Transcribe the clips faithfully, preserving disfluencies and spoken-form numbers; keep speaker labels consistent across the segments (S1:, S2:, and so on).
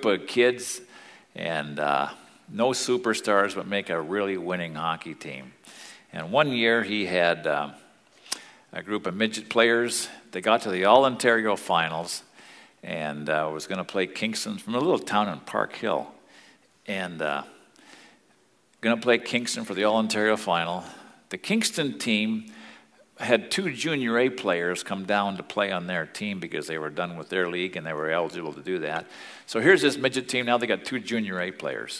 S1: group of kids and uh, no superstars, but make a really winning hockey team. And one year he had uh, a group of midget players. They got to the All-Ontario finals and uh, was going to play Kingston from a little town in Park Hill. And uh, going to play Kingston for the All-Ontario final. The Kingston team had two junior A players come down to play on their team because they were done with their league and they were eligible to do that. So here's this midget team. Now they got two junior A players.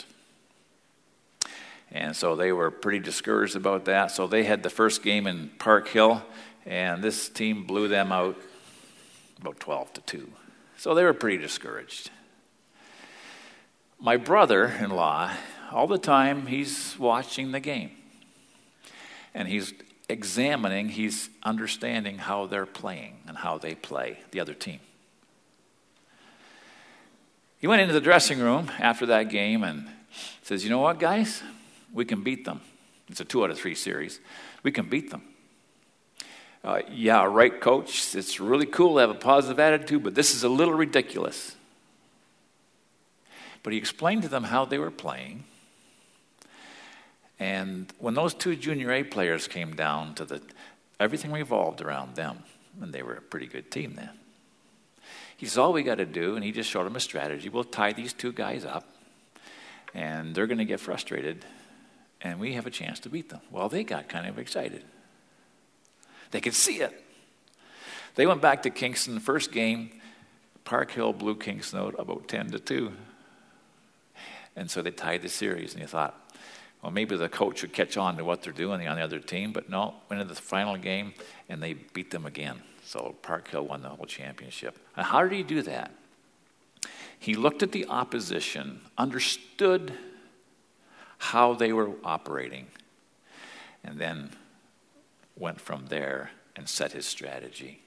S1: And so they were pretty discouraged about that. So they had the first game in Park Hill, and this team blew them out about twelve to two. So they were pretty discouraged. My brother-in-law, all the time, he's watching the game. And he's examining, he's understanding how they're playing and how they play, the other team. He went into the dressing room after that game and says, you know what, guys? We can beat them. It's a two out of three series. We can beat them. Uh, yeah, right, coach. It's really cool to have a positive attitude, but this is a little ridiculous. But he explained to them how they were playing. And when those two junior A players came down to the, everything revolved around them. And they were a pretty good team then. He says, all we got to do, and he just showed them a strategy, we'll tie these two guys up, and they're going to get frustrated, and we have a chance to beat them. Well, they got kind of excited. They could see it. They went back to Kingston. The first game, Park Hill blew Kingston out about ten to two. And so they tied the series, and you thought, well, maybe the coach would catch on to what they're doing on the other team, but no, went into the final game, and they beat them again. So Park Hill won the whole championship. And how did he do that? He looked at the opposition, understood how they were operating, and then went from there and set his strategy.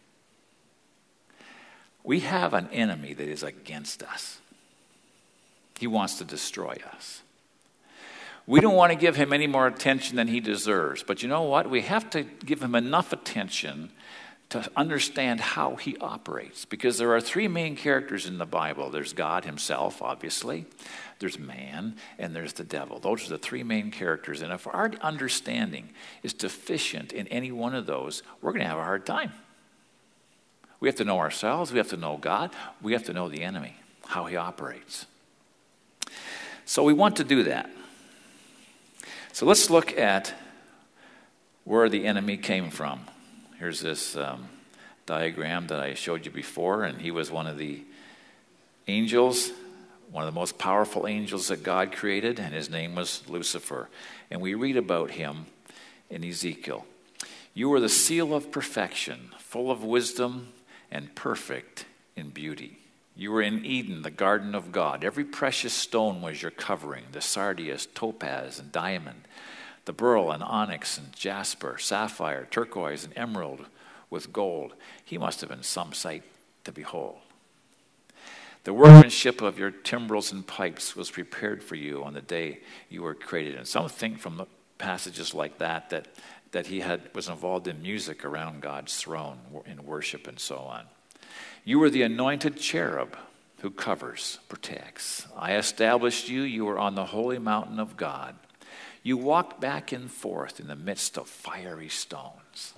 S1: We have an enemy that is against us. He wants to destroy us. We don't want to give him any more attention than he deserves. But you know what? We have to give him enough attention to understand how he operates. Because there are three main characters in the Bible. There's God himself, obviously. There's man, and there's the devil. Those are the three main characters. And if our understanding is deficient in any one of those, we're going to have a hard time. We have to know ourselves. We have to know God. We have to know the enemy, how he operates. So we want to do that. So let's look at where the enemy came from. Here's this um, diagram that I showed you before, and he was one of the angels, one of the most powerful angels that God created, and his name was Lucifer. And we read about him in Ezekiel. You were the seal of perfection, full of wisdom and perfect in beauty. You were in Eden, the garden of God. Every precious stone was your covering, the sardius, topaz, and diamond, the beryl and onyx and jasper, sapphire, turquoise, and emerald with gold. He must have been some sight to behold. The workmanship of your timbrels and pipes was prepared for you on the day you were created. And some think from the passages like that that, that he had was involved in music around God's throne, in worship and so on. You were the anointed cherub who covers, protects. I established you. You were on the holy mountain of God. You walked back and forth in the midst of fiery stones.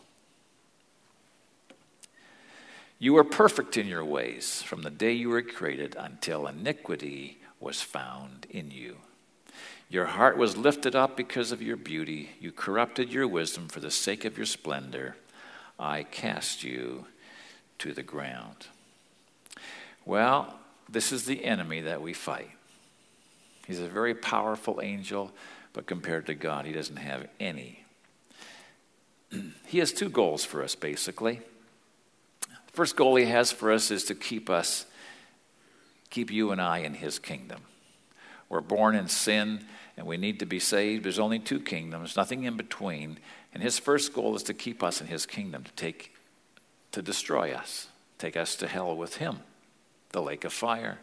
S1: You were perfect in your ways from the day you were created until iniquity was found in you. Your heart was lifted up because of your beauty. You corrupted your wisdom for the sake of your splendor. I cast you to the ground. Well, this is the enemy that we fight. He's a very powerful angel, but compared to God, he doesn't have any. He has two goals for us, basically. The first goal he has for us is to keep us, keep you and I in his kingdom. We're born in sin, and we need to be saved. There's only two kingdoms, nothing in between. And his first goal is to keep us in his kingdom, to take, to destroy us, take us to hell with him, the lake of fire.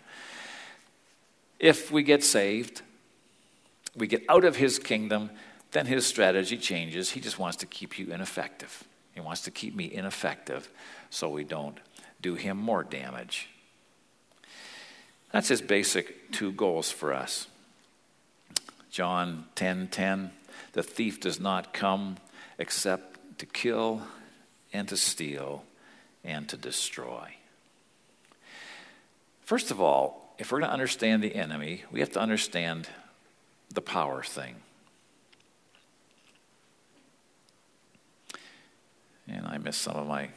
S1: If we get saved, we get out of his kingdom, then his strategy changes. He just wants to keep you ineffective. He wants to keep me ineffective so we don't do him more damage. That's his basic two goals for us. John ten ten, the thief does not come except to kill and to steal and to destroy. First of all, if we're going to understand the enemy, we have to understand the power thing. And I missed some of my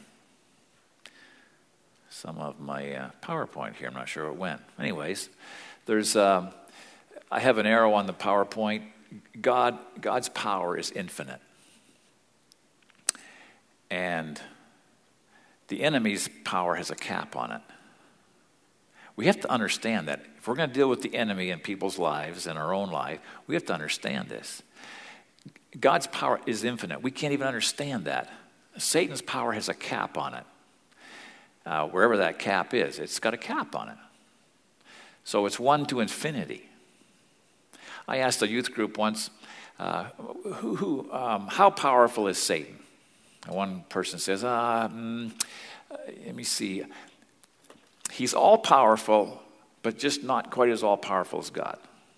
S1: some of my uh, PowerPoint here. I'm not sure where it went. Anyways, there's um, I have an arrow on the PowerPoint. God God's power is infinite, and the enemy's power has a cap on it. We have to understand that if we're going to deal with the enemy in people's lives and our own life, we have to understand this. God's power is infinite. We can't even understand that. Satan's power has a cap on it. Uh, wherever that cap is, it's got a cap on it. So it's one to infinity. I asked a youth group once, uh, who, who, um, how powerful is Satan? And one person says, uh, mm, let me see. He's all-powerful, but just not quite as all-powerful as God.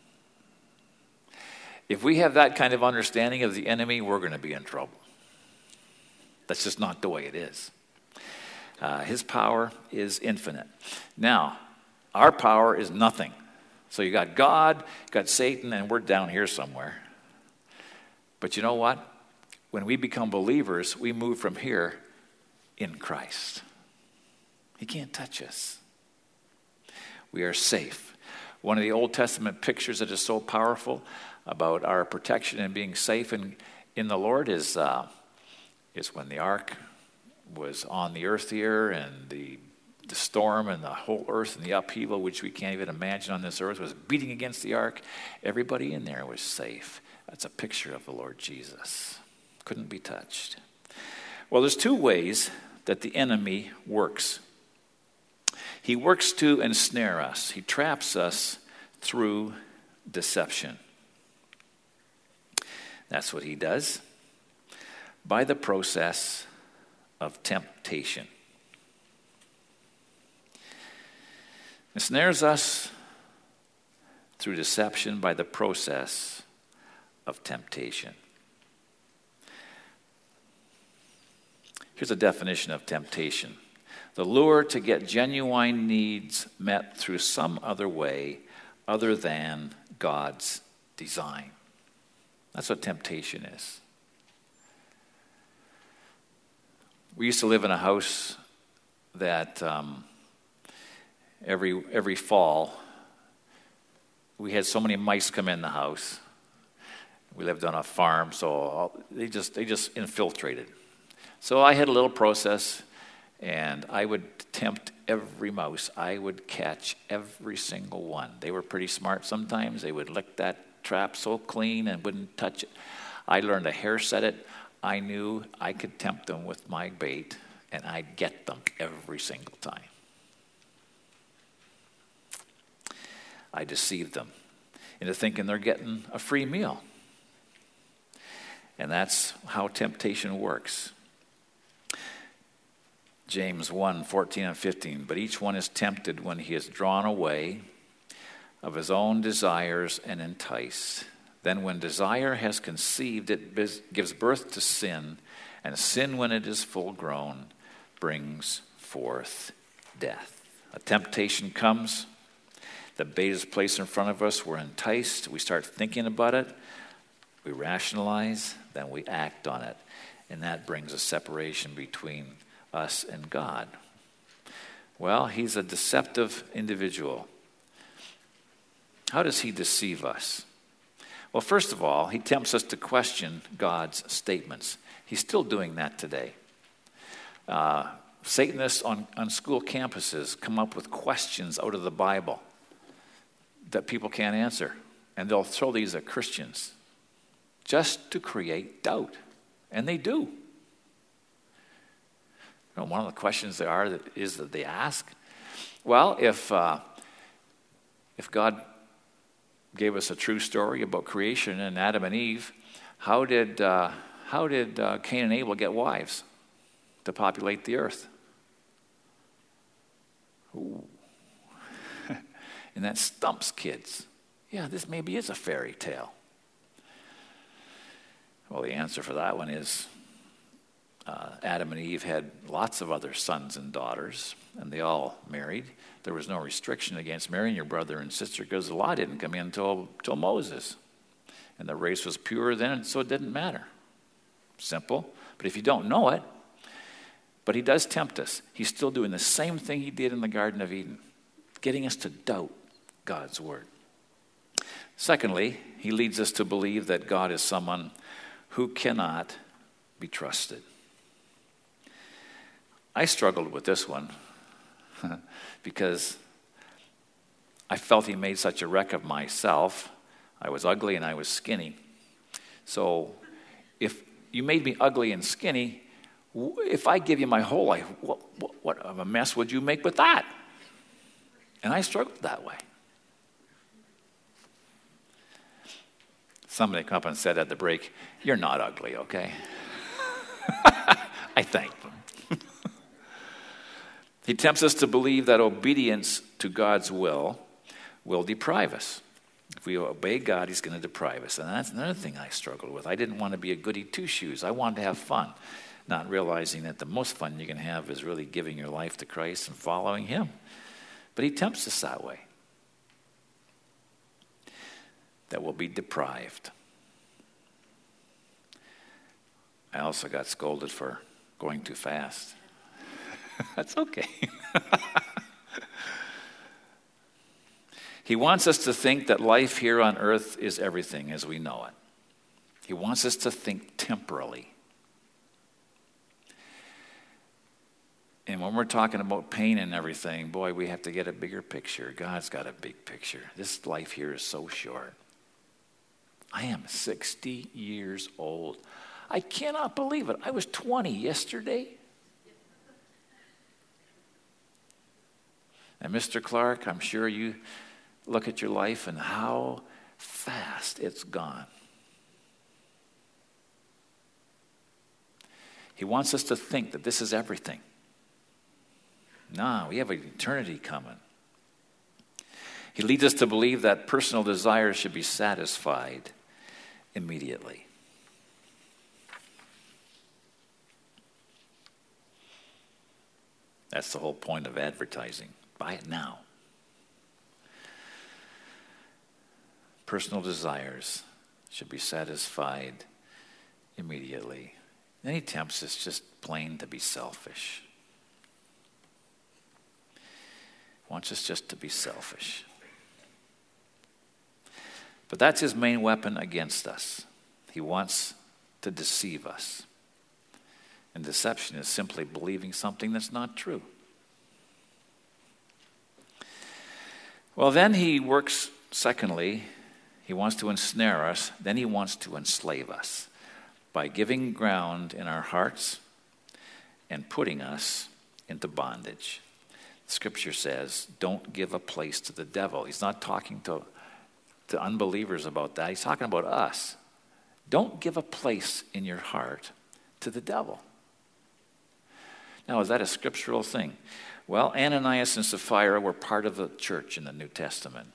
S1: If we have that kind of understanding of the enemy, we're going to be in trouble. That's just not the way it is. Uh, his power is infinite. Now, our power is nothing. So you got God, you got Satan, and we're down here somewhere. But you know what? When we become believers, we move from here in Christ. He can't touch us. We are safe. One of the Old Testament pictures that is so powerful about our protection and being safe in, in the Lord is, uh, is when the ark was on the earth here, and the, the storm and the whole earth and the upheaval, which we can't even imagine on this earth, was beating against the ark. Everybody in there was safe. That's a picture of the Lord Jesus. Couldn't be touched. Well, there's two ways that the enemy works. He works to ensnare us. He traps us through deception. That's what he does by the process of temptation. Ensnares us through deception by the process of temptation. Here's a definition of temptation. The lure to get genuine needs met through some other way other than God's design. That's what temptation is. We used to live in a house that um, every every fall, we had so many mice come in the house. We lived on a farm, so all, they just they just infiltrated. So I had a little process, and I would tempt every mouse. I would catch every single one. They were pretty smart sometimes. They would lick that trap so clean and wouldn't touch it. I learned to hair set it. I knew I could tempt them with my bait, and I'd get them every single time. I deceived them into thinking they're getting a free meal. And that's how temptation works. James one, fourteen and fifteen, but each one is tempted when he is drawn away of his own desires and enticed. Then when desire has conceived, it gives birth to sin, and sin, when it is full grown, brings forth death. A temptation comes, the bait is placed in front of us, we're enticed, we start thinking about it, we rationalize, then we act on it, and that brings a separation between us and God. Well, he's a deceptive individual. How does he deceive us? Well, first of all, he tempts us to question God's statements. He's still doing that today. Uh, Satanists on, on school campuses come up with questions out of the Bible that people can't answer. And they'll throw these at Christians just to create doubt. And they do. You know, one of the questions they are that is that they ask, well, if uh, if God gave us a true story about creation and Adam and Eve, how did uh, how did uh, Cain and Abel get wives to populate the earth? Ooh. And that stumps kids. Yeah, this maybe is a fairy tale. Well, the answer for that one is uh, Adam and Eve had lots of other sons and daughters, and they all married. There was no restriction against marrying your brother and sister because the law didn't come in until, until Moses. And the race was pure then, so it didn't matter. Simple. But if you don't know it, but he does tempt us. He's still doing the same thing he did in the Garden of Eden, getting us to doubt God's word. Secondly, he leads us to believe that God is someone who cannot be trusted. I struggled with this one because I felt he made such a wreck of myself. I was ugly and I was skinny. So if you made me ugly and skinny, if I give you my whole life, what, what, what of a mess would you make with that? And I struggled that way. Somebody come up and said at the break, "You're not ugly, okay?" I thanked them. He tempts us to believe that obedience to God's will will deprive us. If we obey God, he's going to deprive us. And that's another thing I struggled with. I didn't want to be a goody two-shoes. I wanted to have fun, not realizing that the most fun you can have is really giving your life to Christ and following him. But he tempts us that way, that we'll be deprived. I also got scolded for going too fast. That's okay. He wants us to think that life here on earth is everything as we know it. He wants us to think temporally. And when we're talking about pain and everything, boy, we have to get a bigger picture. God's got a big picture. This life here is so short. I am sixty years old. I cannot believe it. I was twenty yesterday. And Mister Clark, I'm sure you look at your life and how fast it's gone. He wants us to think that this is everything. No, we have an eternity coming. He leads us to believe that personal desires should be satisfied immediately. That's the whole point of advertising. Buy it now. Personal desires should be satisfied immediately. Then he tempts us just plain to be selfish. Wants us just to be selfish. But that's his main weapon against us. He wants to deceive us. And deception is simply believing something that's not true. Well, then he works, secondly, he wants to ensnare us, then he wants to enslave us by giving ground in our hearts and putting us into bondage. Scripture says, don't give a place to the devil. He's not talking to, to unbelievers about that. He's talking about us. Don't give a place in your heart to the devil. Now, is that a scriptural thing? Well, Ananias and Sapphira were part of the church in the New Testament.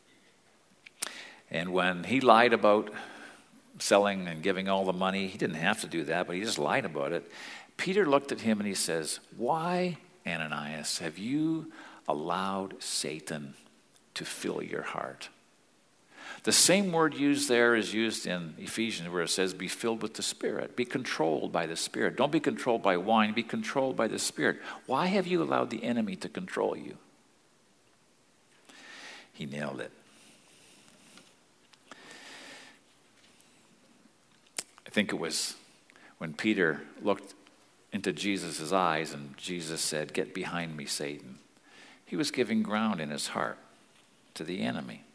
S1: And when he lied about selling and giving all the money, he didn't have to do that, but he just lied about it. Peter looked at him and he says, "Why, Ananias, have you allowed Satan to fill your heart?" The same word used there is used in Ephesians where it says, be filled with the Spirit. Be controlled by the Spirit. Don't be controlled by wine. Be controlled by the Spirit. Why have you allowed the enemy to control you? He nailed it. I think it was when Peter looked into Jesus' eyes and Jesus said, "Get behind me, Satan." He was giving ground in his heart to the enemy.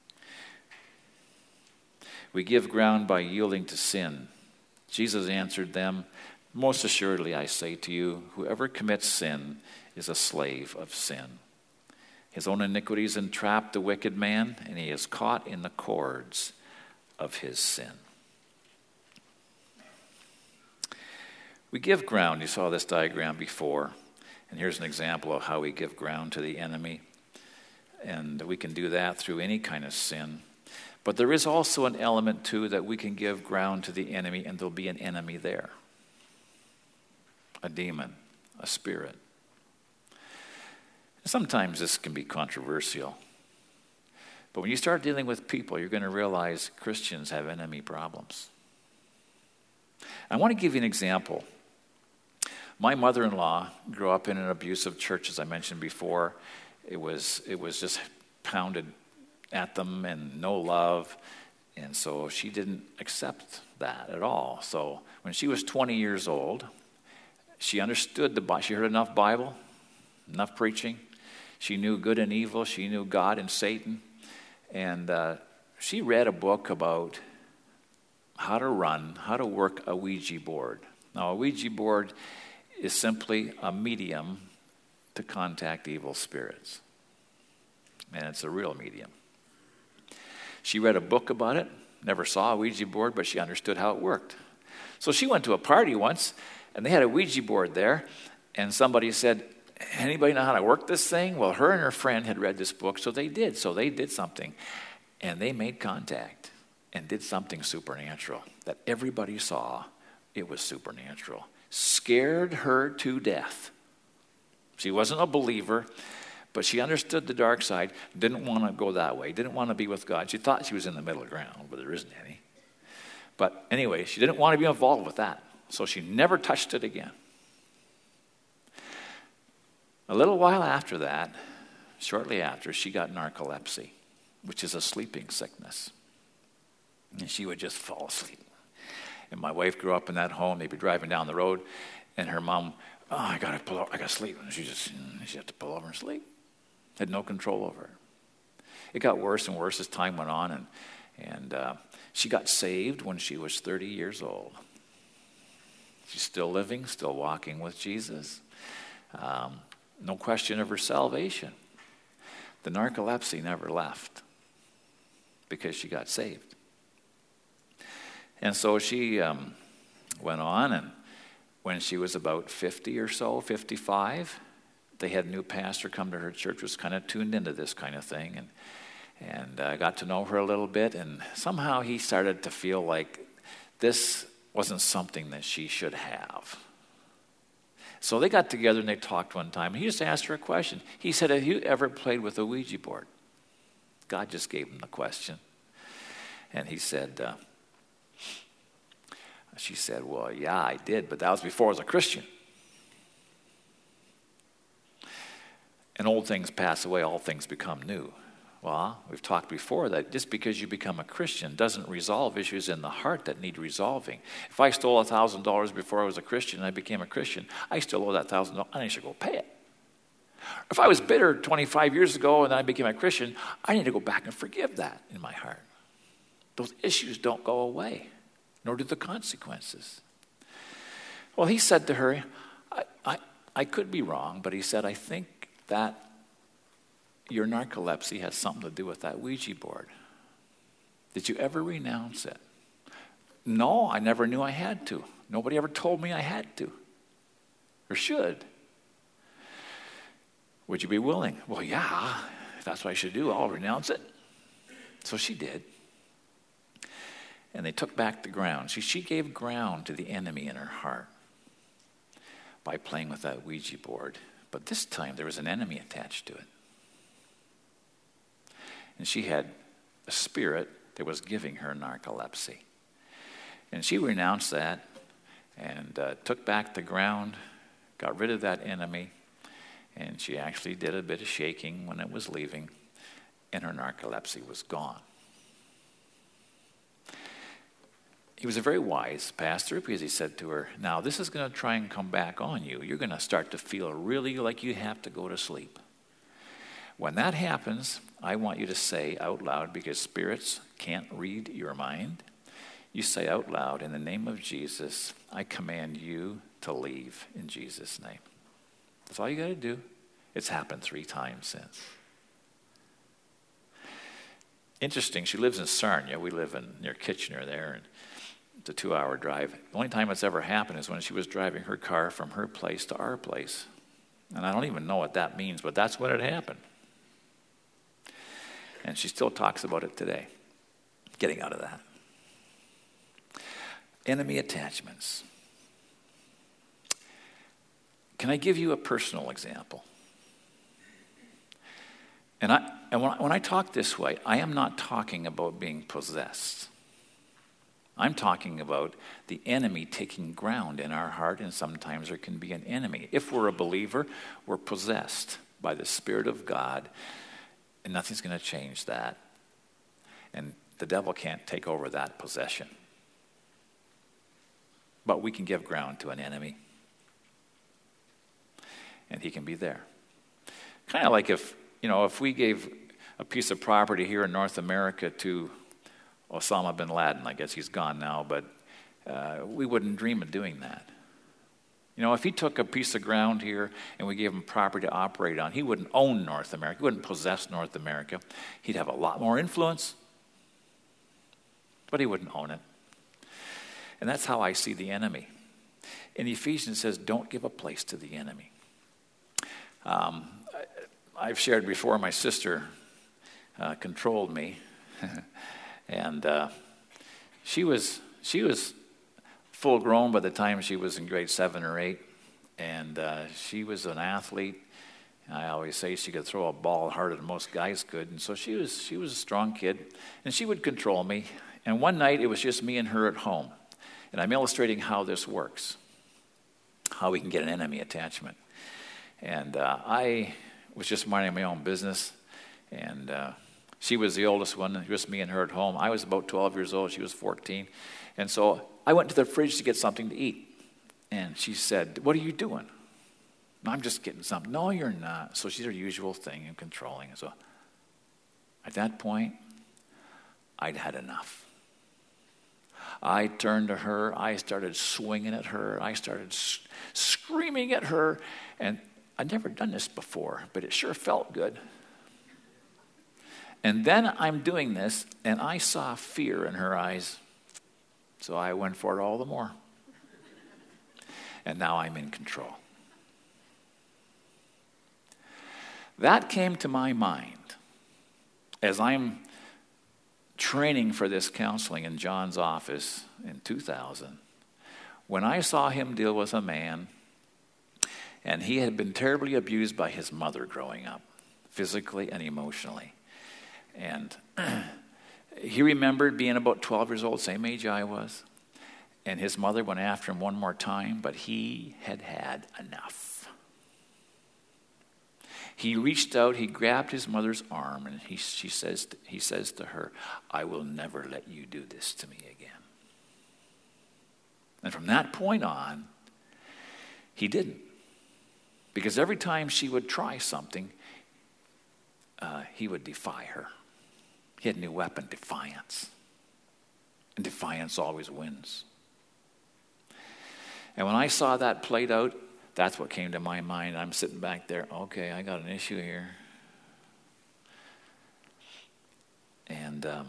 S1: We give ground by yielding to sin. Jesus answered them, "Most assuredly I say to you, whoever commits sin is a slave of sin. His own iniquities entrap the wicked man, and he is caught in the cords of his sin." We give ground. You saw this diagram before, and here's an example of how we give ground to the enemy. And we can do that through any kind of sin. But there is also an element, too, that we can give ground to the enemy, and there'll be an enemy there. A demon, a spirit. Sometimes this can be controversial. But when you start dealing with people, you're going to realize Christians have enemy problems. I want to give you an example. My mother-in-law grew up in an abusive church, as I mentioned before. It was it was just pounded at them and no love. And so she didn't accept that at all. So when she was twenty years old, she understood the Bible. She heard enough Bible, enough preaching. She knew good and evil. She knew God and Satan. And uh, she read a book about how to run, how to work a Ouija board. Now, a Ouija board is simply a medium to contact evil spirits. And it's a real medium. She read a book about it, never saw a Ouija board, but she understood how it worked. So she went to a party once, and they had a Ouija board there, and somebody said, anybody know how to work this thing? Well, her and her friend had read this book, so they did. So they did something, and they made contact and did something supernatural that everybody saw. It was supernatural. Scared her to death. She wasn't a believer, but she understood the dark side, didn't want to go that way, didn't want to be with God. She thought she was in the middle ground, but there isn't any. But anyway, she didn't want to be involved with that, so she never touched it again. A little while after that, shortly after, she got narcolepsy, which is a sleeping sickness. And she would just fall asleep. And my wife grew up in that home. They'd be driving down the road, and her mom, oh, I got to pull over, I got to sleep. And she just, she had to pull over and sleep. Had no control over her. It got worse and worse as time went on, and, and uh, she got saved when she was thirty years old. She's still living, still walking with Jesus. Um, no question of her salvation. The narcolepsy never left because she got saved. And so she um, went on, and when she was about fifty or so, fifty-five, they had a new pastor come to her church, was kind of tuned into this kind of thing, and and uh, got to know her a little bit, and somehow he started to feel like this wasn't something that she should have. So they got together and they talked one time, and he just asked her a question. He said, have you ever played with a Ouija board? God just gave him the question. And he said, uh, she said, well, yeah, I did, but that was before I was a Christian. And old things pass away, all things become new. Well, we've talked before that just because you become a Christian doesn't resolve issues in the heart that need resolving. If I stole one thousand dollars before I was a Christian and I became a Christian, I still owe that one thousand dollars and I should go pay it. If I was bitter twenty-five years ago and then I became a Christian, I need to go back and forgive that in my heart. Those issues don't go away, nor do the consequences. Well, he said to her, I, I, I could be wrong, but he said, I think that your narcolepsy has something to do with that Ouija board. Did you ever renounce it? No, I never knew I had to. Nobody ever told me I had to or should. Would you be willing? Well, yeah, if that's what I should do, I'll renounce it. So she did. And they took back the ground. She, she gave ground to the enemy in her heart by playing with that Ouija board. But this time there was an enemy attached to it. And she had a spirit that was giving her narcolepsy. And she renounced that and uh, took back the ground, got rid of that enemy, and she actually did a bit of shaking when it was leaving, and her narcolepsy was gone. He was a very wise pastor because he said to her, now this is going to try and come back on you. You're going to start to feel really like you have to go to sleep. When that happens, I want you to say out loud, because spirits can't read your mind, you say out loud, in the name of Jesus, I command you to leave in Jesus' name. That's all you got to do. It's happened three times since. Interesting, she lives in Sarnia. We live in near Kitchener there, and it's a two-hour drive. The only time it's ever happened is when she was driving her car from her place to our place. And I don't even know what that means, but that's when it happened. And she still talks about it today, getting out of that. Enemy attachments. Can I give you a personal example? And, I, and when, I, when I talk this way, I am not talking about being possessed. I'm talking about the enemy taking ground in our heart, and sometimes there can be an enemy. If we're a believer, we're possessed by the Spirit of God, and nothing's going to change that. And the devil can't take over that possession. But we can give ground to an enemy, and he can be there. Kind of like if, you know, if we gave a piece of property here in North America to Osama bin Laden, I guess he's gone now, but uh, we wouldn't dream of doing that. You know, if he took a piece of ground here and we gave him property to operate on, he wouldn't own North America. He wouldn't possess North America. He'd have a lot more influence, but he wouldn't own it. And that's how I see the enemy. In Ephesians, it says, don't give a place to the enemy. Um, I've shared before, my sister uh, controlled me. And uh, she was she was full grown by the time she was in grade seven or eight, and uh, she was an athlete. I always say she could throw a ball harder than most guys could, and so she was she was a strong kid, and she would control me. And one night it was just me and her at home, and I'm illustrating how this works, how we can get an enemy attachment. And uh, I was just minding my own business, and Uh, She was the oldest one, just me and her at home. I was about twelve years old. She was fourteen. And so I went to the fridge to get something to eat. And she said, what are you doing? I'm just getting something. No, you're not. So she's her usual thing in controlling. So at that point, I'd had enough. I turned to her. I started swinging at her. I started s- screaming at her. And I'd never done this before, but it sure felt good. And then I'm doing this, and I saw fear in her eyes. So I went for it all the more. And now I'm in control. That came to my mind as I'm training for this counseling in John's office in two thousand, when I saw him deal with a man, and he had been terribly abused by his mother growing up, physically and emotionally. And he remembered being about twelve years old, same age I was. And his mother went after him one more time, but he had had enough. He reached out, he grabbed his mother's arm, and he, she says, he says to her, I will never let you do this to me again. And from that point on, he didn't. Because every time she would try something, uh, he would defy her. He had a new weapon, defiance. And defiance always wins. And when I saw that played out, that's what came to my mind. I'm sitting back there, okay, I got an issue here. And um,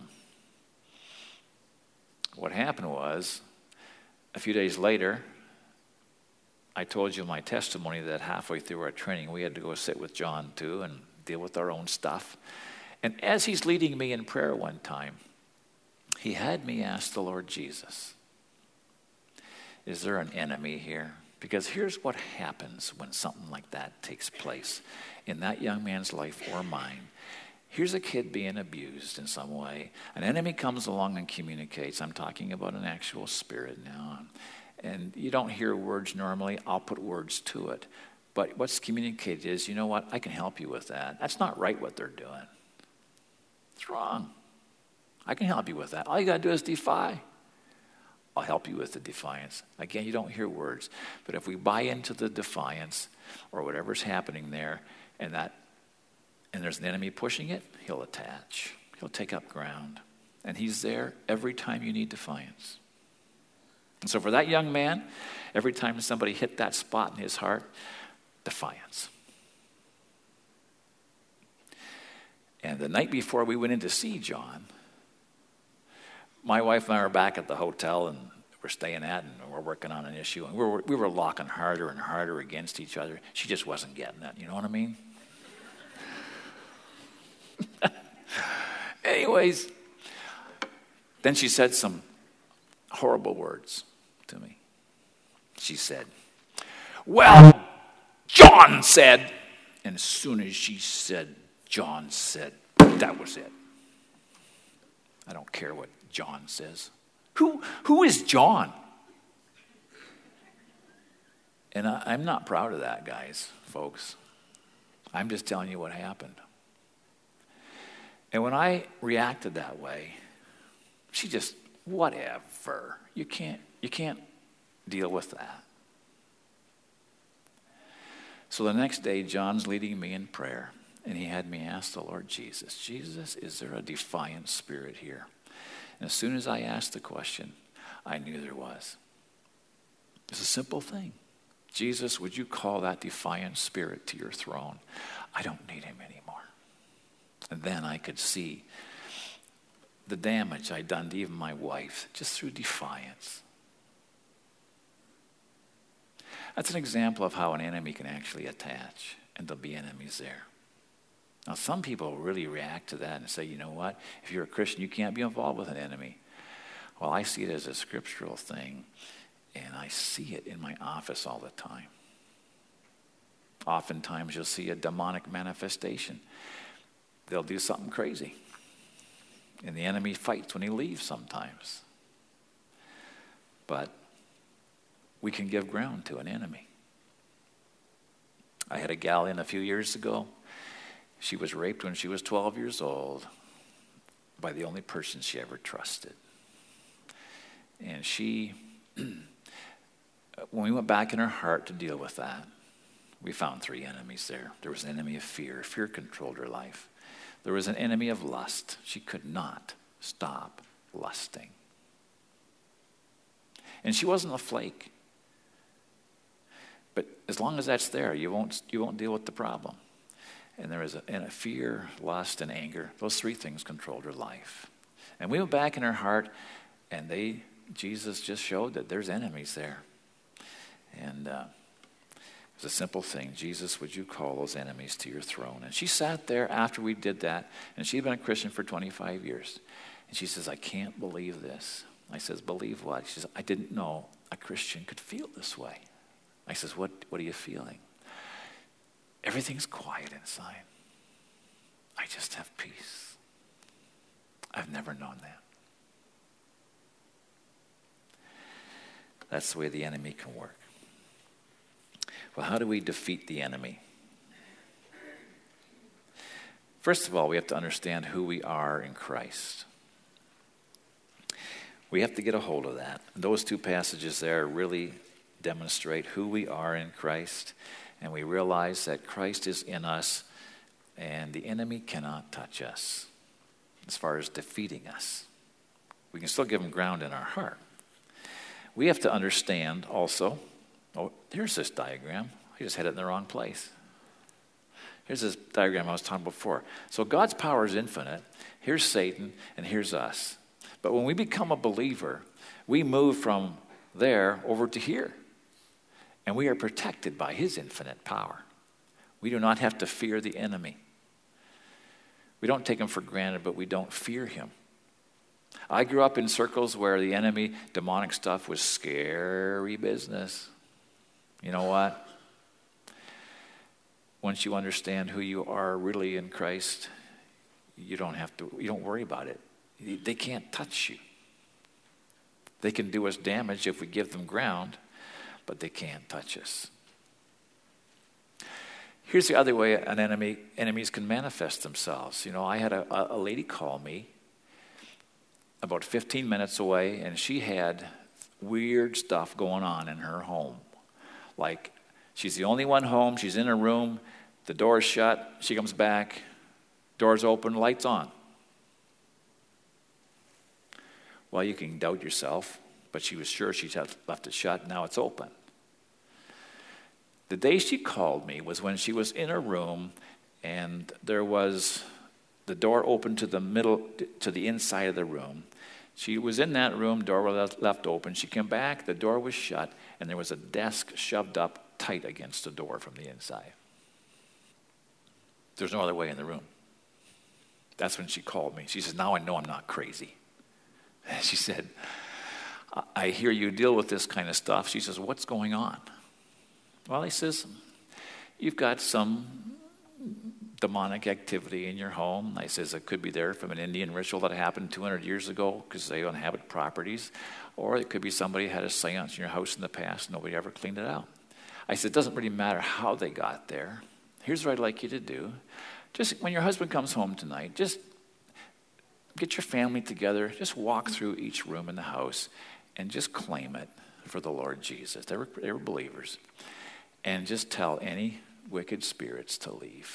S1: what happened was, a few days later, I told you my testimony that halfway through our training, we had to go sit with John too and deal with our own stuff. And as he's leading me in prayer one time, he had me ask the Lord Jesus, is there an enemy here? Because here's what happens when something like that takes place in that young man's life or mine. Here's a kid being abused in some way. An enemy comes along and communicates. I'm talking about an actual spirit now. And you don't hear words normally. I'll put words to it. But what's communicated is, you know what? I can help you with that. That's not right what they're doing. It's wrong. I can help you with that. All you got to do is defy. I'll help you with the defiance. Again, you don't hear words. But if we buy into the defiance or whatever's happening there, and that, and there's an enemy pushing it, he'll attach. He'll take up ground. And he's there every time you need defiance. And so for that young man, every time somebody hit that spot in his heart, defiance. And the night before we went in to see John, my wife and I were back at the hotel, and we're staying at, and we're working on an issue, and we were, we were locking harder and harder against each other. She just wasn't getting it, you know what I mean? Anyways, then she said some horrible words to me. She said, well, John said. And as soon as she said, John said, that was it. I don't care what John says. Who, who is John? And I, I'm not proud of that, guys, folks. I'm just telling you what happened. And when I reacted that way, she just, whatever. You can't, you can't deal with that. So the next day, John's leading me in prayer, and he had me ask the Lord Jesus, Jesus, is there a defiant spirit here? And as soon as I asked the question, I knew there was. It's a simple thing. Jesus, would you call that defiant spirit to your throne? I don't need him anymore. And then I could see the damage I'd done to even my wife just through defiance. That's an example of how an enemy can actually attach, and there'll be enemies there. Now, some people really react to that and say, you know what? If you're a Christian, you can't be involved with an enemy. Well, I see it as a scriptural thing, and I see it in my office all the time. Oftentimes, you'll see a demonic manifestation. They'll do something crazy, and the enemy fights when he leaves sometimes. But we can give ground to an enemy. I had a gal in a few years ago. She was raped when she was twelve years old by the only person she ever trusted. And she, when we went back in her heart to deal with that, we found three enemies there. There was an enemy of fear. Fear controlled her life. There was an enemy of lust. She could not stop lusting. And she wasn't a flake. But as long as that's there, you won't you won't deal with the problem. And there was a, and a fear, lust, and anger. Those three things controlled her life. And we went back in her heart, and they Jesus just showed that there's enemies there. And uh, it was a simple thing. Jesus, would you call those enemies to your throne? And she sat there after we did that, and she'd been a Christian for twenty-five years. And she says, I can't believe this. I says, believe what? She says, I didn't know a Christian could feel this way. I says, what, what are you feeling? Everything's quiet inside. I just have peace. I've never known that. That's the way the enemy can work. Well, how do we defeat the enemy? First of all, we have to understand who we are in Christ. We have to get a hold of that. Those two passages there really demonstrate who we are in Christ, and we realize that Christ is in us, and the enemy cannot touch us as far as defeating us. We can still give him ground in our heart. We have to understand also, oh, here's this diagram. I just had it in the wrong place. Here's this diagram I was talking about before. So God's power is infinite. Here's Satan, and here's us. But when we become a believer, we move from there over to here. And we are protected by his infinite power. We do not have to fear the enemy. We don't take him for granted, but we don't fear him. I grew up in circles where the enemy, demonic stuff, was scary business. You know what? Once you understand who you are really in Christ, you don't have to, you don't worry about it. They can't touch you. They can do us damage if we give them ground, but they can't touch us. Here's the other way an enemy enemies can manifest themselves. You know, I had a, a lady call me about fifteen minutes away, and she had weird stuff going on in her home. Like, she's the only one home, she's in her room, the door's shut, she comes back, door's open, lights on. Well, you can doubt yourself, but she was sure she left it shut, now it's open. The day she called me was when she was in her room, and there was the door open to the middle, to the inside of the room. She was in that room, door was left open. She came back, the door was shut, and there was a desk shoved up tight against the door from the inside. There's no other way in the room. That's when she called me. She says, now I know I'm not crazy. She said, I hear you deal with this kind of stuff. She says, what's going on? Well, he says, you've got some demonic activity in your home. I says, it could be there from an Indian ritual that happened two hundred years ago because they inhabit properties. Or it could be somebody had a seance in your house in the past. Nobody ever cleaned it out. I said, it doesn't really matter how they got there. Here's what I'd like you to do. Just when your husband comes home tonight, just get your family together. Just walk through each room in the house and just claim it for the Lord Jesus. They were, they were believers. And just tell any wicked spirits to leave.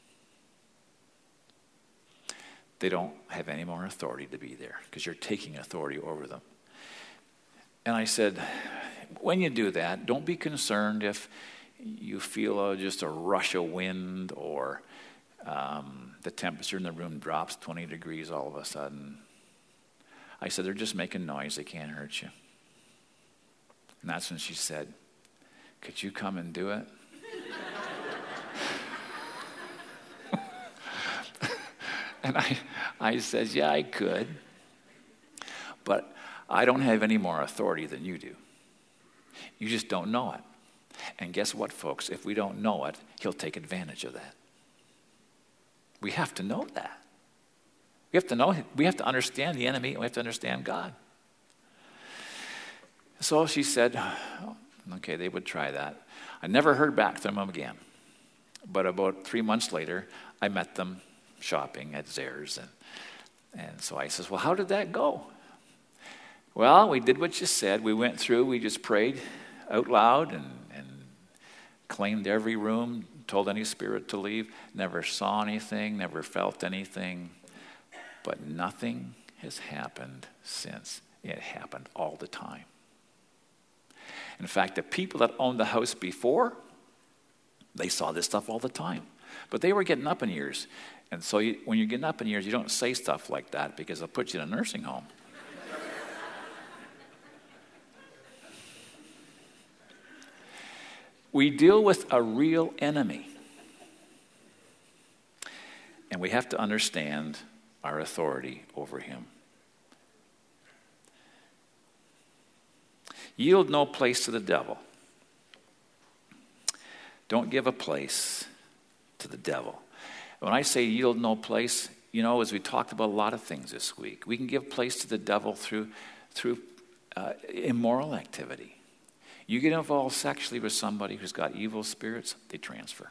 S1: They don't have any more authority to be there because you're taking authority over them. And I said, when you do that, don't be concerned if you feel uh, just a rush of wind or um, the temperature in the room drops twenty degrees all of a sudden. I said, they're just making noise. They can't hurt you. And that's when she said, could you come and do it? And I, I said, yeah, I could. But I don't have any more authority than you do. You just don't know it. And guess what, folks? If we don't know it, he'll take advantage of that. We have to know that. We have to know, we have to understand the enemy, and we have to understand God. So she said, oh, okay, they would try that. I never heard back from them again. But about three months later, I met them shopping at Zehrs. And, and so I says, well, how did that go? Well, we did what you said. We went through, we just prayed out loud and, and claimed every room, told any spirit to leave, never saw anything, never felt anything. But nothing has happened since. It happened all the time. In fact, the people that owned the house before, they saw this stuff all the time. But they were getting up in years. And so you, when you're getting up in years, you don't say stuff like that because they'll put you in a nursing home. We deal with a real enemy. And we have to understand our authority over him. Yield no place to the devil. Don't give a place to the devil. When I say yield no place, you know, as we talked about a lot of things this week, we can give place to the devil through, through uh, immoral activity. You get involved sexually with somebody who's got evil spirits, they transfer.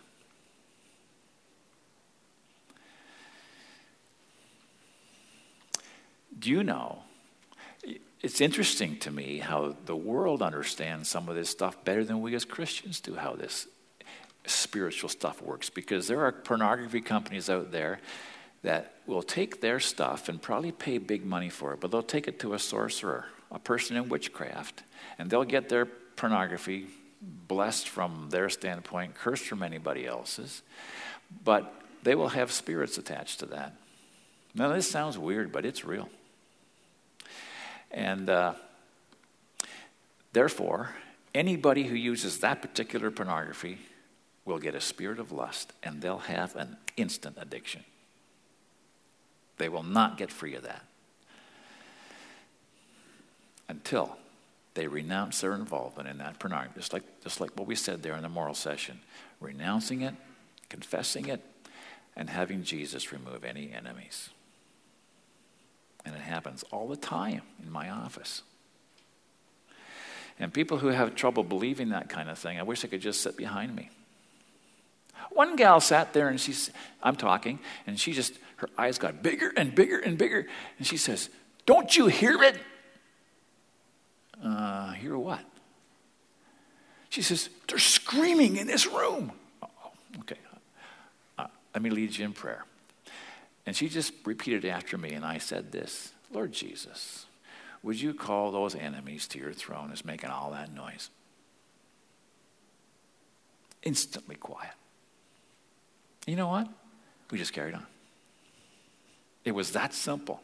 S1: Do you know, it's interesting to me how the world understands some of this stuff better than we as Christians do, how this spiritual stuff works, because there are pornography companies out there that will take their stuff and probably pay big money for it, but they'll take it to a sorcerer, a person in witchcraft, and they'll get their pornography blessed from their standpoint, cursed from anybody else's, but they will have spirits attached to that. Now, this sounds weird, but it's real. And uh, therefore, anybody who uses that particular pornography will get a spirit of lust, and they'll have an instant addiction. They will not get free of that until they renounce their involvement in that pornography, just like, just like what we said there in the moral session. Renouncing it, confessing it, and having Jesus remove any enemies. And it happens all the time in my office. And people who have trouble believing that kind of thing, I wish they could just sit behind me. One gal sat there and she's, I'm talking, and she just, her eyes got bigger and bigger and bigger. And she says, don't you hear it? Uh, hear what? She says, they're screaming in this room. Oh, okay, uh, let me lead you in prayer. And she just repeated after me, and I said this, Lord Jesus, would you call those enemies to your throne as making all that noise? Instantly quiet. You know what? We just carried on. It was that simple.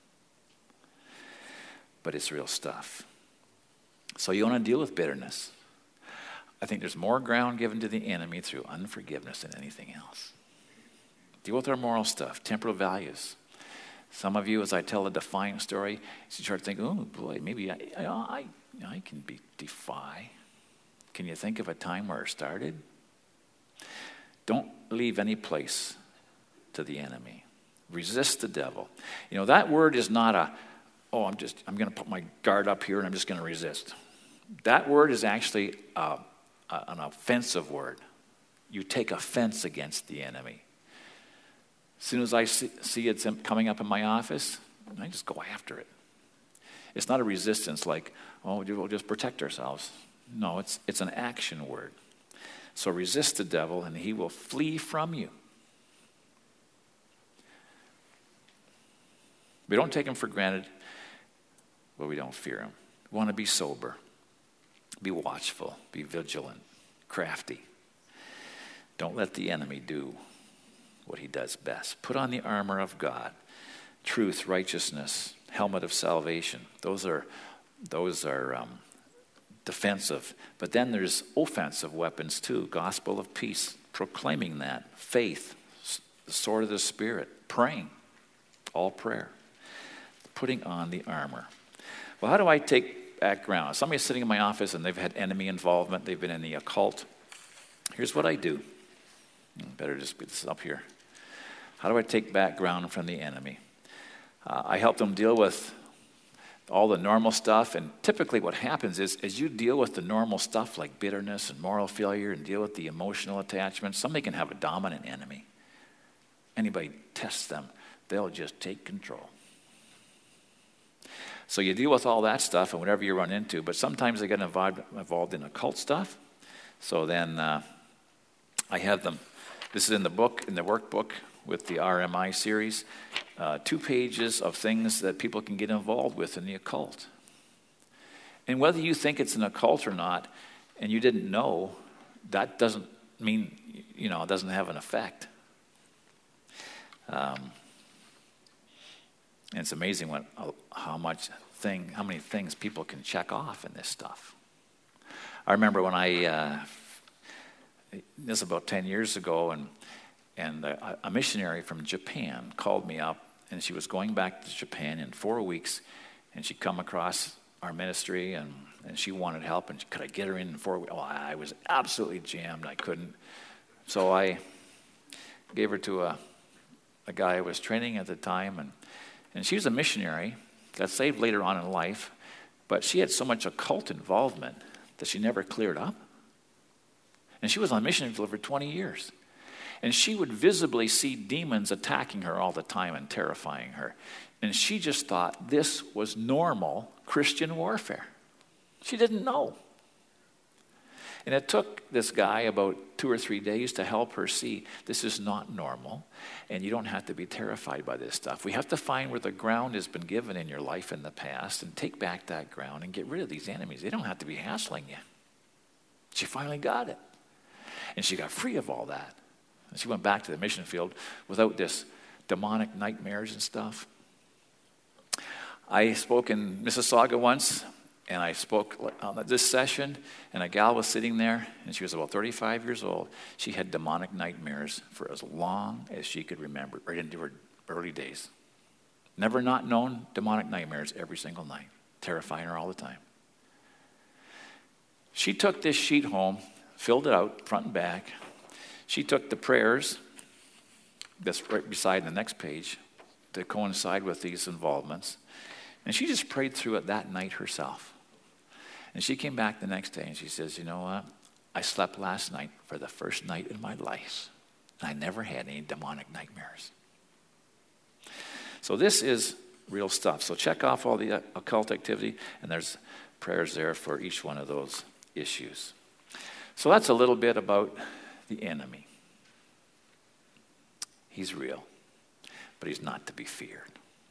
S1: But it's real stuff. So you want to deal with bitterness. I think there's more ground given to the enemy through unforgiveness than anything else. Deal with our moral stuff, temporal values. Some of you, as I tell a defying story, you start thinking, oh boy, maybe I, I, I can be defy. Can you think of a time where it started? Don't leave any place to the enemy. Resist the devil. You know, that word is not a, oh, I'm just, I'm going to put my guard up here and I'm just going to resist. That word is actually a, a, an offensive word. You take offense against the enemy. As soon as I see, see it coming up in my office, I just go after it. It's not a resistance like, oh, we'll just protect ourselves. No, it's it's an action word. So resist the devil and he will flee from you. We don't take him for granted, but we don't fear him. We want to be sober, be watchful, be vigilant, crafty. Don't let the enemy do what he does best. Put on the armor of God, truth, righteousness, helmet of salvation. Those are those are um, defensive. But then there's offensive weapons too. Gospel of peace, proclaiming that. Faith, the sword of the Spirit, praying, all prayer. Putting on the armor. Well, how do I take back ground? Somebody's sitting in my office and they've had enemy involvement. They've been in the occult. Here's what I do. Better just get this up here. How do I take back ground from the enemy? Uh, I help them deal with all the normal stuff. And typically what happens is, as you deal with the normal stuff like bitterness and moral failure and deal with the emotional attachments, somebody can have a dominant enemy. Anybody tests them, they'll just take control. So you deal with all that stuff and whatever you run into, but sometimes they get involved, involved in occult stuff. So then uh, I have them. This is in the book, in the workbook with the R M I series, uh, two pages of things that people can get involved with in the occult. And whether you think it's an occult or not, and you didn't know, that doesn't mean, you know, it doesn't have an effect. Um, and it's amazing what how much thing, how many things people can check off in this stuff. I remember when I, uh, this was about ten years ago, and and a, a missionary from Japan called me up, and she was going back to Japan in four weeks, and she'd come across our ministry, and, and she wanted help, and could I get her in in four weeks? Oh, I was absolutely jammed. I couldn't. So I gave her to a, a guy I was training at the time, and, and she was a missionary, got saved later on in life, but she had so much occult involvement that she never cleared up. And she was on mission field for twenty years. And she would visibly see demons attacking her all the time and terrifying her. And she just thought this was normal Christian warfare. She didn't know. And it took this guy about two or three days to help her see this is not normal, and you don't have to be terrified by this stuff. We have to find where the ground has been given in your life in the past and take back that ground and get rid of these enemies. They don't have to be hassling you. She finally got it. And she got free of all that. And she went back to the mission field without this demonic nightmares and stuff. I spoke in Mississauga once, and I spoke on this session, and a gal was sitting there, and she was about thirty-five years old. She had demonic nightmares for as long as she could remember, right into her early days. Never not known demonic nightmares every single night, terrifying her all the time. She took this sheet home, filled it out front and back. She took the prayers that's right beside the next page to coincide with these involvements, and she just prayed through it that night herself. And she came back the next day and she says, you know what? I slept last night for the first night in my life. I never had any demonic nightmares. So this is real stuff. So check off all the occult activity, and there's prayers there for each one of those issues. So that's a little bit about the enemy. He's real, but he's not to be feared.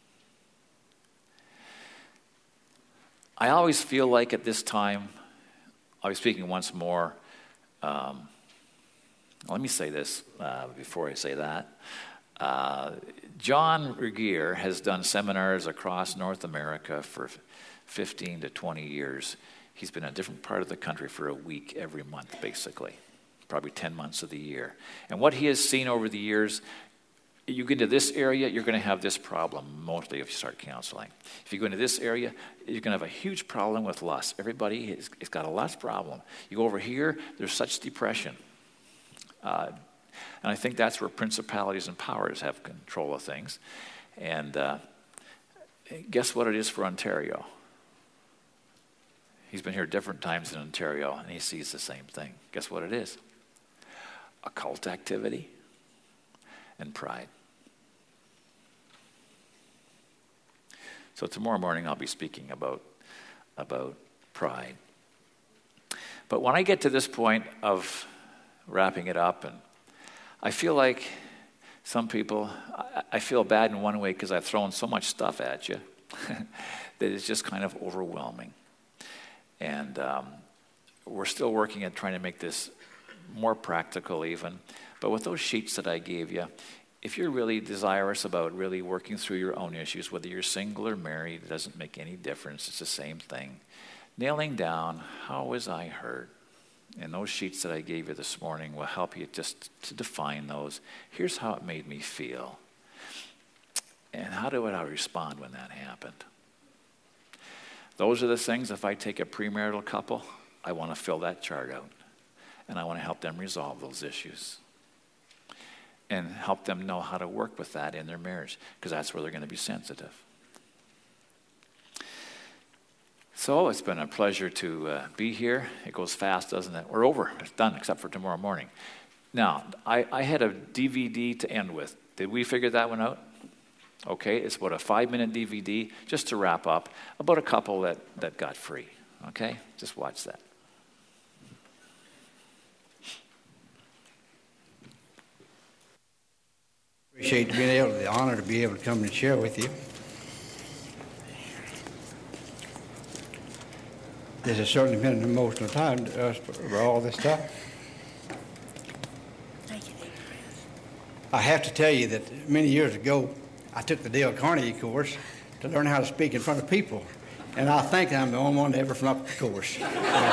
S1: I always feel like at this time, I'll be speaking once more. Um, let me say this uh, before I say that. Uh, John Regier has done seminars across North America for fifteen to twenty years. He's been in a different part of the country for a week every month, basically, probably ten months of the year. And what he has seen over the years you get into this area, you're going to have this problem, mostly if you start counseling. If you go into this area, you're going to have a huge problem with lust. Everybody has, has got a lust problem. You go over here, there's such depression. Uh, and I think that's where principalities and powers have control of things. And uh, guess what it is for Ontario? He's been here different times in Ontario, and he sees the same thing. Guess what it is? Occult activity and pride. So tomorrow morning I'll be speaking about, about pride. But when I get to this point of wrapping it up, and I feel like some people, I, I feel bad in one way because I've thrown so much stuff at you that it's just kind of overwhelming. And um, we're still working at trying to make this more practical even. But with those sheets that I gave you, if you're really desirous about really working through your own issues, whether you're single or married, it doesn't make any difference. It's the same thing. Nailing down, how was I hurt? And those sheets that I gave you this morning will help you just to define those. Here's how it made me feel. And how do I respond when that happened? Those are the things, if I take a premarital couple, I want to fill that chart out. And I want to help them resolve those issues. And help them know how to work with that in their marriage, because that's where they're going to be sensitive. So it's been a pleasure to uh, be here. It goes fast, doesn't it? We're over. It's done, except for tomorrow morning. Now, I, I had a D V D to end with. Did we figure that one out? Okay, it's about a five-minute D V D, just to wrap up, about a couple that, that got free. Okay? Just watch that.
S2: Appreciate being able, the honor to be able to come and share with you. This has certainly been an emotional time to us for all this time.
S3: Thank you, David.
S2: I have to tell you that many years ago, I took the Dale Carnegie course to learn how to speak in front of people, and I think I'm the only one to ever flunk the course. so,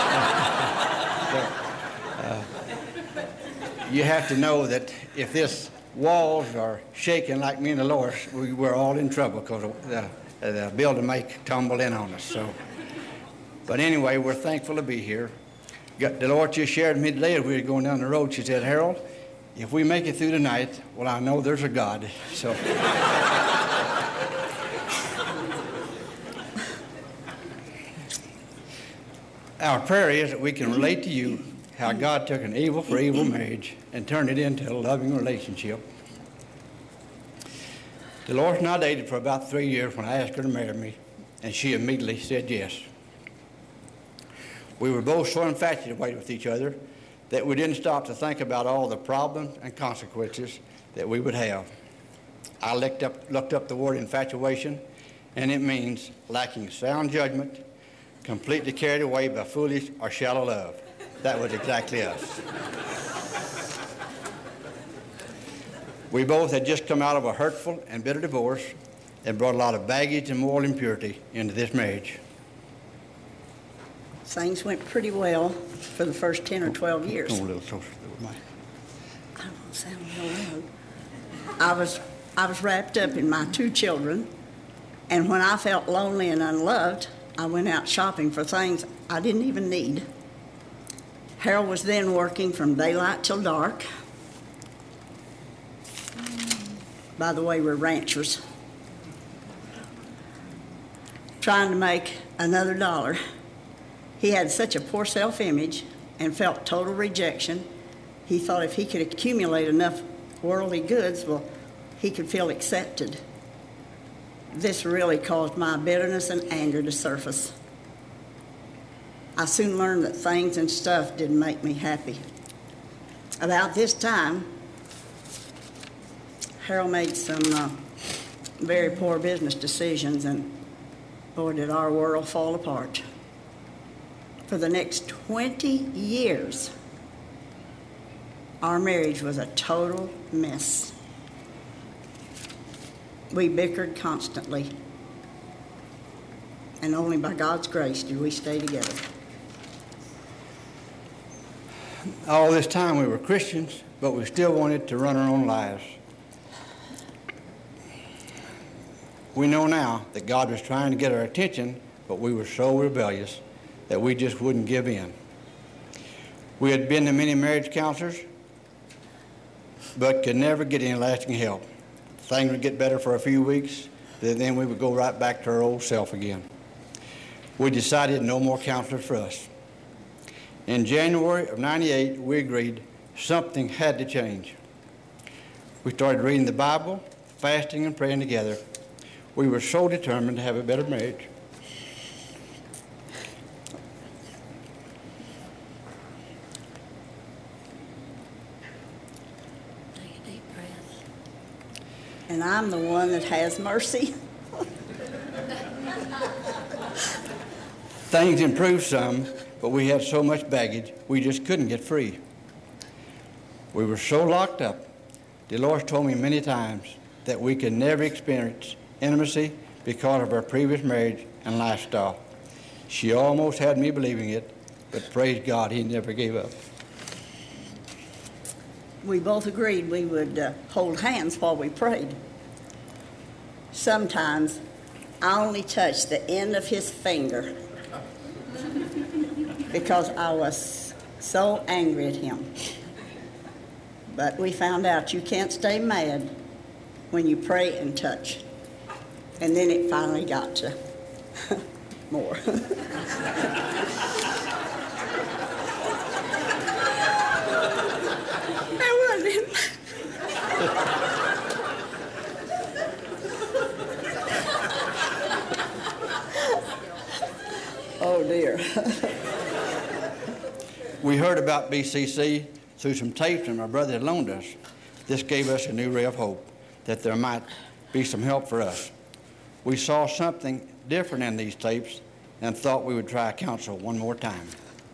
S2: uh, you have to know that if this walls are shaking like me and the Lord, we, we're all in trouble because the, the building may tumble in on us. So, but anyway, we're thankful to be here. Got, the Lord just shared with me today as we were going down the road. She said, Harold, if we make it through the night, well, I know there's a God. So, our prayer is that we can relate to you how God took an evil for evil marriage and turned it into a loving relationship. Dolores and I dated for about three years when I asked her to marry me, and she immediately said yes. We were both so infatuated with each other that we didn't stop to think about all the problems and consequences that we would have. I looked up, looked up the word infatuation, and it means lacking sound judgment, completely carried away by foolish or shallow love. That was exactly us. We both had just come out of a hurtful and bitter divorce and brought a lot of baggage and moral impurity into this marriage.
S3: Things went pretty well for the first ten or twelve years.
S2: Come a little closer to the mic.
S3: I don't want to sound real loud. I was, I was wrapped up in my two children, and when I felt lonely and unloved, I went out shopping for things I didn't even need. Harold was then working from daylight till dark. By the way, we're ranchers. Trying to make another dollar. He had such a poor self-image and felt total rejection. He thought if he could accumulate enough worldly goods, well, he could feel accepted. This really caused my bitterness and anger to surface. I soon learned that things and stuff didn't make me happy. About this time, Harold made some uh, very poor business decisions, and boy, did our world fall apart. For the next twenty years, our marriage was a total mess. We bickered constantly, and only by God's grace did we stay together.
S2: All this time we were Christians, but we still wanted to run our own lives. We know now that God was trying to get our attention, but we were so rebellious that we just wouldn't give in. We had been to many marriage counselors, but could never get any lasting help. Things would get better for a few weeks, then we would go right back to our old self again. We decided no more counselors for us. In January of ninety-eight, we agreed something had to change. We started reading the Bible, fasting and praying together. We were so determined to have a better marriage.
S3: Take a deep breath. And I'm the one that has mercy.
S2: Things improved some, but we had so much baggage, we just couldn't get free. We were so locked up. Dolores told me many times that we could never experience intimacy because of our previous marriage and lifestyle. She almost had me believing it, but praise God, he never gave up.
S3: We both agreed we would uh, hold hands while we prayed. Sometimes I only touched the end of his finger because I was so angry at him. But we found out you can't stay mad when you pray and touch. And then it finally got to more. I wasn't. Oh dear.
S2: We heard about B C C through some tapes that my brother had loaned us. This gave us a new ray of hope that there might be some help for us. We saw something different in these tapes and thought we would try counsel one more time.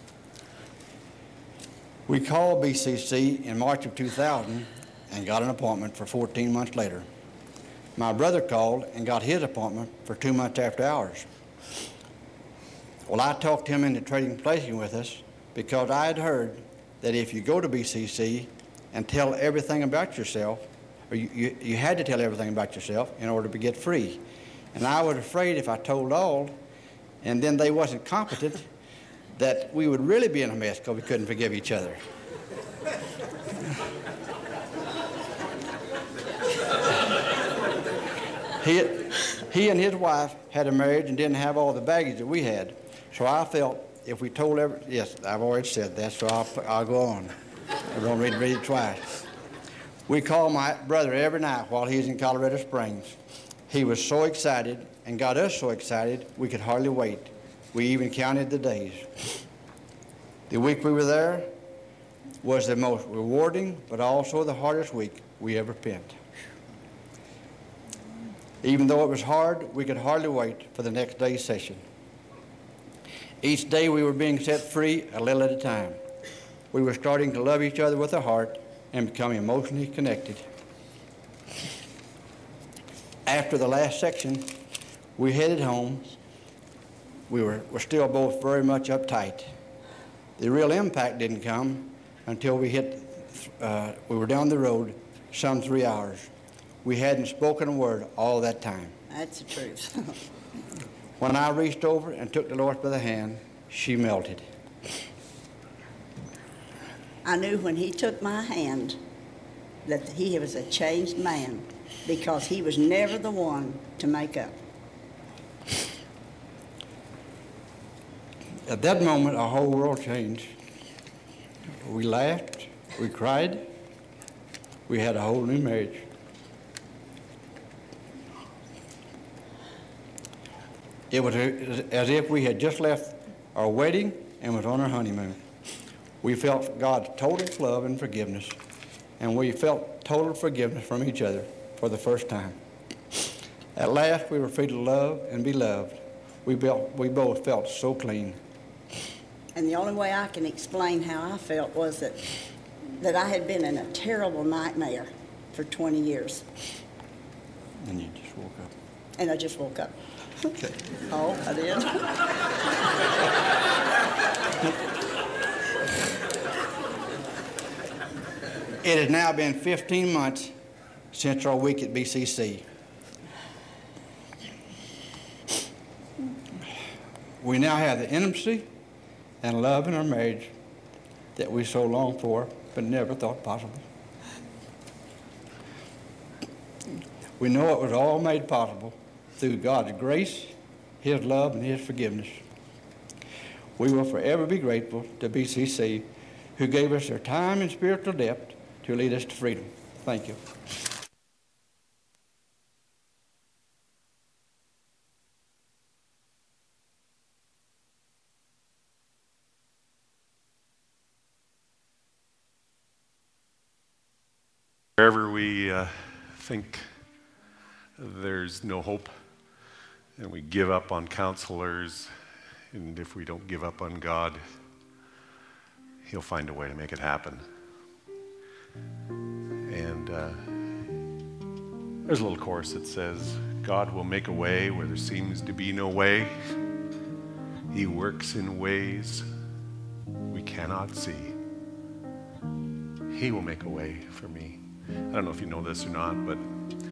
S2: We called B C C in March of two thousand and got an appointment for fourteen months later. My brother called and got his appointment for two months after ours. Well, I talked him into trading places with us because I had heard that if you go to B C C and tell everything about yourself, or you, you, you had to tell everything about yourself in order to get free. And I was afraid if I told all and then they wasn't competent, that we would really be in a mess because we couldn't forgive each other. he, he and his wife had a marriage and didn't have all the baggage that we had. So I felt if we told every, yes, I've already said that, so I'll, I'll go on. I don't read, read it twice. We called my brother every night while he was in Colorado Springs. He was so excited and got us so excited we could hardly wait. We even counted the days. The week we were there was the most rewarding but also the hardest week we ever spent. Even though it was hard, we could hardly wait for the next day's session. Each day we were being set free a little at a time. We were starting to love each other with our heart and become emotionally connected. After the last section, we headed home. We were, were still both very much uptight. The real impact didn't come until we hit, uh, we were down the road some three hours. We hadn't spoken a word all that time.
S3: That's the truth.
S2: When I reached over and took Dolores by the hand, she melted.
S3: I knew when he took my hand that he was a changed man because he was never the one to make up.
S2: At that moment, our whole world changed. We laughed, we cried, we had a whole new marriage. It was as if we had just left our wedding and was on our honeymoon. We felt God's total love and forgiveness, and we felt total forgiveness from each other for the first time. At last, we were free to love and be loved. We, built, we both felt so clean.
S3: And the only way I can explain how I felt was that, that I had been in a terrible nightmare for twenty years.
S2: And you just woke up.
S3: And I just woke up.
S2: Okay.
S3: Oh, I did?
S2: It has now been fifteen months since our week at B C C. We now have the intimacy and love in our marriage that we so longed for but never thought possible. We know it was all made possible through God's grace, His love, and His forgiveness. We will forever be grateful to B C C, who gave us their time and spiritual depth to lead us to freedom. Thank you.
S4: Wherever we uh, think there's no hope and we give up on counselors, and if we don't give up on God, He'll find a way to make it happen. And uh, there's a little chorus that says, God will make a way where there seems to be no way. He works in ways we cannot see. He will make a way for me. I don't know if you know this or not, but